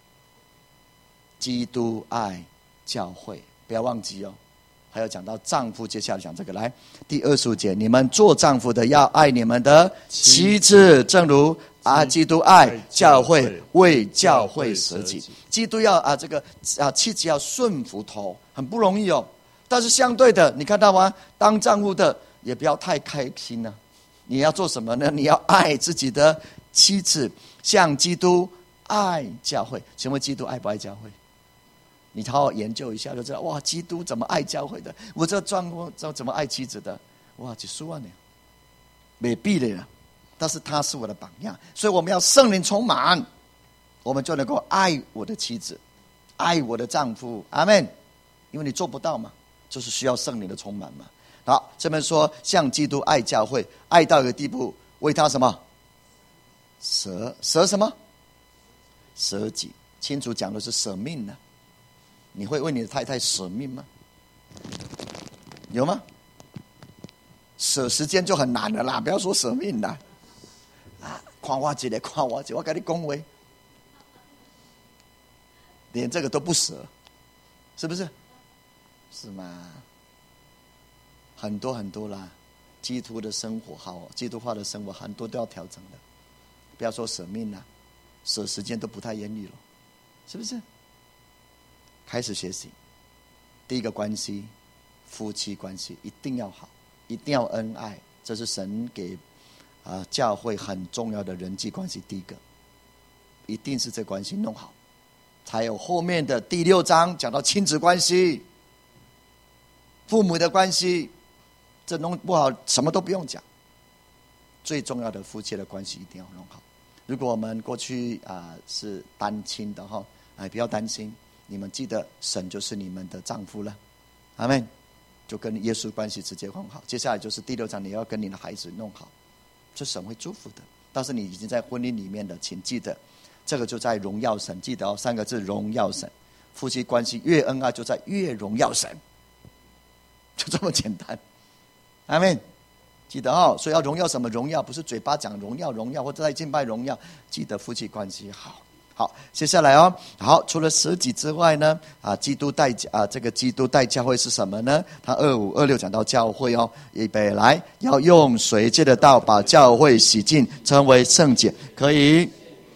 基督爱教会，不要忘记哦。还要讲到丈夫，接下来讲这个。来，第25节，你们做丈夫的要爱你们的妻子，正如基督爱教会，为教会舍己。基督要妻子要顺服头，很不容易哦。但是相对的，你看到吗？当丈夫的也不要太开心了。你要做什么呢？你要爱自己的妻子，像基督爱教会。请问基督爱不爱教会？你好好研究一下就知道，哇，基督怎么爱教会的？我这丈夫怎么爱妻子的？哇，几十万呢，没必了。但是他是我的榜样，所以我们要圣灵充满，我们就能够爱我的妻子，爱我的丈夫。阿们。因为你做不到嘛，就是需要圣灵的充满嘛。好，这边说像基督爱教会，爱到一个地步，为他什么？舍什么？舍己。清楚讲的是舍命呢。你会为你的太太舍命吗？有吗？舍时间就很难了啦，不要说舍命啦。看我一个，我跟你恭维，连这个都不舍，是不是？是吗？很多很多啦，基督的生活好，基督化的生活很多都要调整的。不要说舍命啦，舍时间都不太愿意了，是不是？开始学习，第一个关系，夫妻关系一定要好，一定要恩爱，这是神给教会很重要的人际关系。第一个，一定是这关系弄好，才有后面的第6章讲到亲子关系、父母的关系，这弄不好什么都不用讲。最重要的夫妻的关系一定要弄好。如果我们过去是单亲的哈，不要担心。你们记得神就是你们的丈夫了，阿们，就跟耶稣关系直接很好。接下来就是第6章，你要跟你的孩子弄好，这神会祝福的。但是你已经在婚姻里面的，请记得这个就在荣耀神，记得3个字，荣耀神。夫妻关系越恩爱，就在越荣耀神，就这么简单，阿们，记得哦。所以要荣耀什么？荣耀不是嘴巴讲荣耀或者在敬拜荣耀，记得夫妻关系好。好，接下来哦，好，除了舍己之外呢，基督带这个基督带教会是什么呢？他25、26讲到教会哦，预备来，要用水借的道把教会洗净，成为圣洁，可以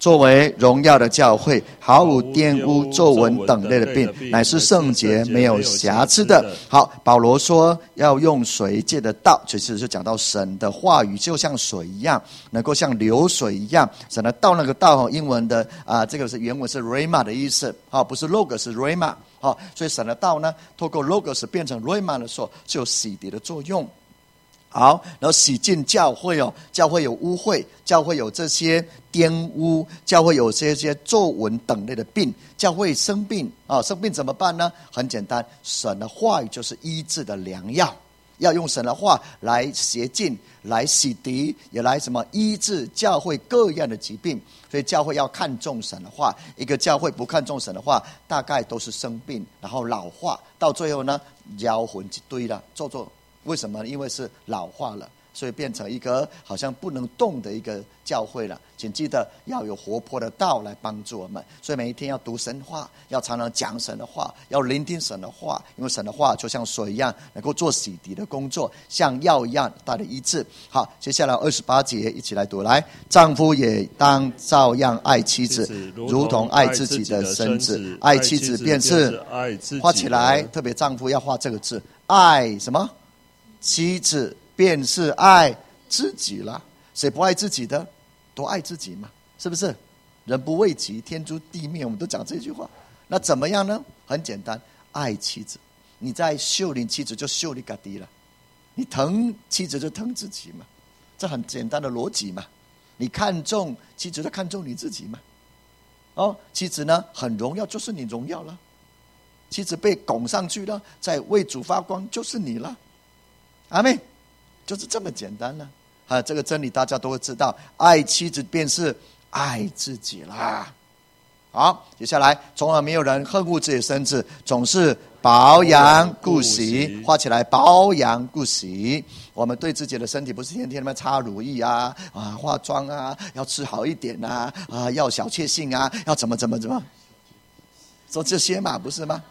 作为荣耀的教会，毫无玷污、皱纹等类的病，乃是圣洁、没有瑕疵的。好，保罗说要用水借的道，其实就讲到神的话语就像水一样，能够像流水一样。神的道，那个道英文的这个是原文是 rhema 的意思，不是 logos， 是 rhema。所以神的道呢，透过 logos 变成 rhema 的时候，就有洗涤的作用。好，然后洗净教会教会有污秽，教会有这些玷污，教会有这些皱纹等类的病，教会生病生病怎么办呢？很简单，神的话语就是医治的良药，要用神的话来洁净、来洗涤，也来什么医治教会各样的疾病。所以教会要看重神的话，一个教会不看重神的话，大概都是生病，然后老化，到最后呢，妖魂一堆了，为什么？因为是老化了，所以变成一个好像不能动的一个教会了。请记得要有活泼的道来帮助我们，所以每一天要读神话，要常常讲神的话，要聆听神的话，因为神的话就像水一样，能够做洗涤的工作，像药一样带来医治。好，接下来28节一起来读，来，丈夫也当照样爱妻子，如同爱自己的身子，爱妻子便是爱自己。 画起来，特别丈夫要画这个字，爱什么？妻子便是爱自己了。谁不爱自己的，都爱自己嘛，是不是？人不为己，天诛地灭，我们都讲这句话。那怎么样呢？很简单，爱妻子。你在秀你妻子，就秀你自己了；你疼妻子，就疼自己嘛。这很简单的逻辑嘛。你看重妻子，就看重你自己嘛。妻子呢很荣耀，就是你荣耀了。妻子被拱上去了，在为主发光，就是你了。阿们，就是这么简单了。这个真理大家都会知道，爱妻子便是爱自己啦。好，接下来，从来没有人恨恶自己的身子，总是保养顾惜。画起来，保养顾惜。我们对自己的身体不是天天在擦乳液化妆要吃好一点要小确幸要怎么，说这些嘛，不是吗？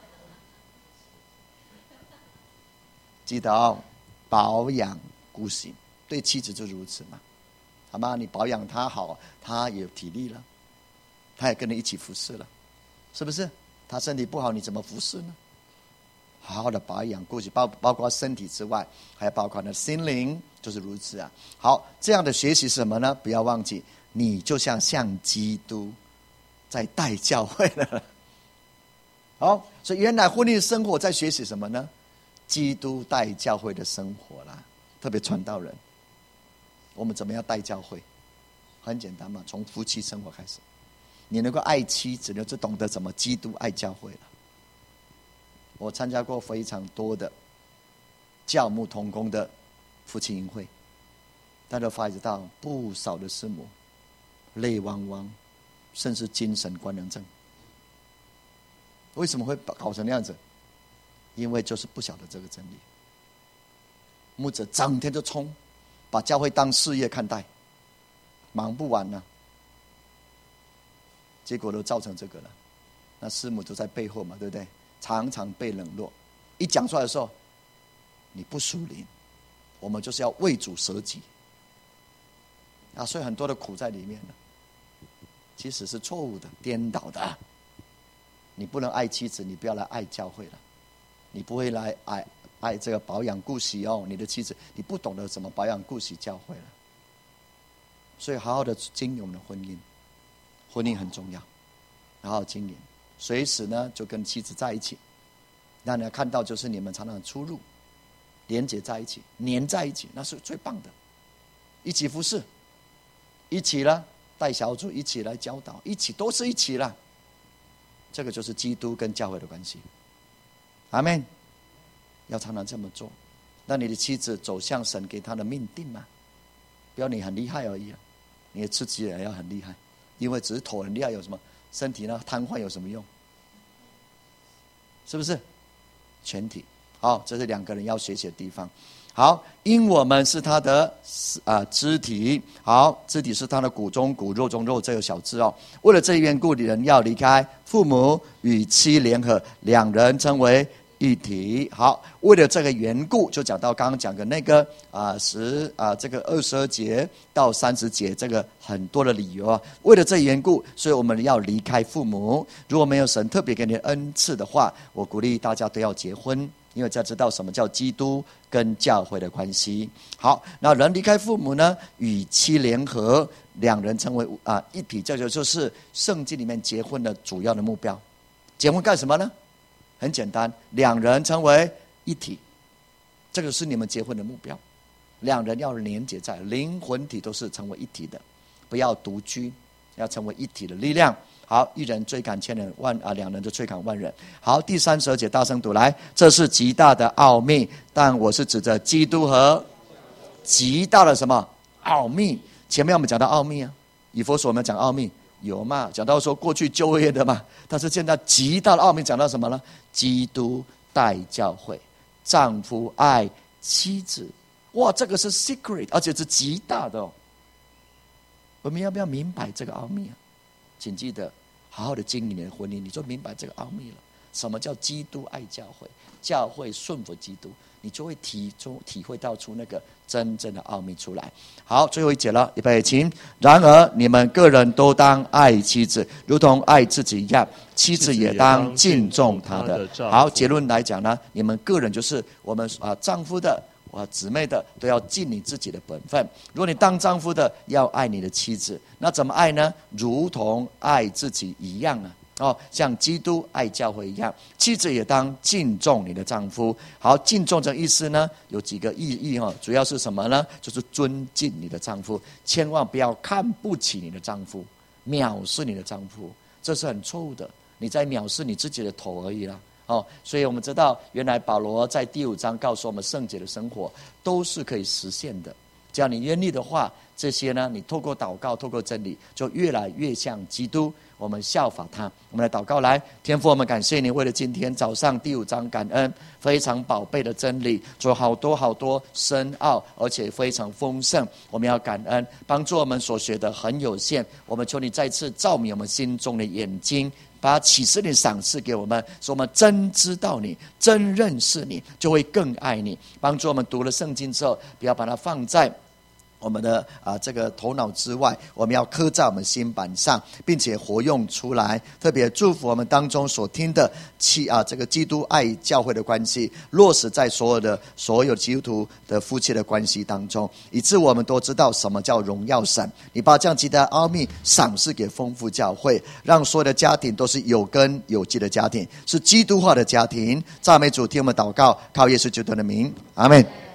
记得保养顾惜，对妻子就如此嘛，好吗？你保养她好，她也有体力了，她也跟你一起服侍了，是不是？她身体不好，你怎么服侍呢？好好的保养顾惜，包括身体之外，还包括呢心灵，就是如此啊。好，这样的学习是什么呢？不要忘记，你就像基督在带教会了。好，所以原来婚姻生活在学习什么呢？基督带教会的生活啦，特别传道人，我们怎么样带教会？很简单嘛，从夫妻生活开始。你能够爱妻子，你就懂得怎么基督爱教会了。我参加过非常多的教牧同工的夫妻营会，大家发觉到不少的师母泪汪汪，甚至精神官能症。为什么会搞成那样子？因为就是不晓得这个真理。牧者整天就冲，把教会当事业看待，忙不完呢，结果都造成这个了。那师母都在背后嘛，对不对？常常被冷落。一讲出来的时候，你不属灵，我们就是要为主舍己所以很多的苦在里面了。其实是错误的、颠倒的。你不能爱妻子，你不要来爱教会了。你不会来爱这个保养顾惜你的妻子，你不懂得怎么保养顾惜教会了。所以好好的经营我们的婚姻，婚姻很重要，好好经营，随时呢就跟妻子在一起，让人家看到就是你们常常的出入，连结在一起，黏在一起，那是最棒的。一起服侍，一起了带小组，一起来教导，一起都是一起了。这个就是基督跟教会的关系。阿们，要常常这么做，让你的妻子走向神给她的命定嘛。不要你很厉害而已你的自己也要很厉害，因为只是头很厉害有什么？身体呢瘫痪有什么用？是不是？全体好，这是两个人要学习的地方。好，因我们是他的肢体，好，肢体是他的骨中骨，肉中肉，这个小字为了这缘故，人要离开父母，与妻联合，两人成为一体。好，为了这个缘故，就讲到刚刚讲的那个这个22节到30节，这个很多的理由啊。为了这缘故，所以我们要离开父母。如果没有神特别给你恩赐的话，我鼓励大家都要结婚，因为才知道什么叫基督跟教会的关系。好，那人离开父母呢，与妻联合，两人成为一体，这就是圣经里面结婚的主要的目标。结婚干什么呢？很简单，两人成为一体，这个是你们结婚的目标。两人要连结在灵魂体，都是成为一体的，不要独居，要成为一体的力量。好，一人追赶千人，两人就追赶万人。好，第32节大声读来，这是极大的奥秘，但我是指着基督和极大的什么奥秘。前面我们讲到奥秘啊，以弗所我们讲奥秘有嘛？讲到说过去旧约的嘛，但是现在极大的奥秘讲到什么呢？基督待教会，丈夫爱妻子。哇，这个是 secret， 而且是极大的哦。我们要不要明白这个奥秘啊？请记得好好的经营你的婚姻，你就明白这个奥秘了。什么叫基督爱教会，教会顺服基督，你就会体会到出那个真正的奥秘出来。好，最后一节了，预备起。然而你们个人都当爱妻子，如同爱自己一样，妻子也当敬重她的。好，结论来讲呢，你们个人就是我们丈夫的姊妹的，都要尽你自己的本分。如果你当丈夫的，要爱你的妻子，那怎么爱呢？如同爱自己一样啊。像基督爱教会一样，妻子也当敬重你的丈夫。好，敬重这意思呢，有几个意义主要是什么呢？就是尊敬你的丈夫，千万不要看不起你的丈夫，藐视你的丈夫，这是很错误的。你在藐视你自己的头而已啦。所以我们知道，原来保罗在第5章告诉我们，圣洁的生活都是可以实现的。只要你愿意的话，这些呢，你透过祷告，透过真理，就越来越像基督。我们效法他。我们来祷告，来，天父，我们感谢你，为了今天早上第5章感恩，非常宝贝的真理，做好多好多深奥，而且非常丰盛。我们要感恩，帮助我们所学的很有限，我们求你再次照明我们心中的眼睛，把启示你赏赐给我们，使我们真知道你，真认识你，就会更爱你。帮助我们读了圣经之后，不要把它放在我们的这个头脑之外，我们要刻在我们心板上，并且活用出来。特别祝福我们当中所听的这个基督爱教会的关系，落实在所有基督徒的夫妻的关系当中，以致我们都知道什么叫荣耀神。你把这样极大的奥秘赏赐给丰富教会，让所有的家庭都是有根有基的家庭，是基督化的家庭。赞美主，听我们祷告，靠耶稣基督的名，阿们。